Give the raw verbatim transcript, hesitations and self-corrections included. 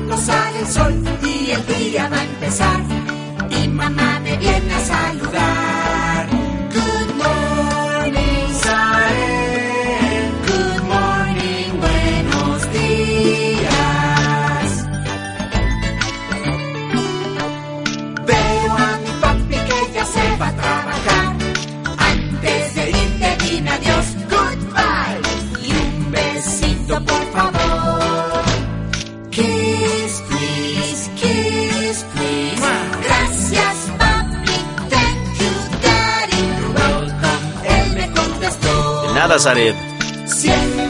cuando sale el sol y el día va a empezar. Y mamá me viene a saludar. Good morning, Saed. Good morning, buenos días. Veo a mi papi que ya se va a trabajar. Antes de irte dime adiós, goodbye. Y un besito por favor. Kiss, please, kiss, please. Gracias, papi, thank you, daddy. You're welcome, él me contestó. De nada, Saed. Siempre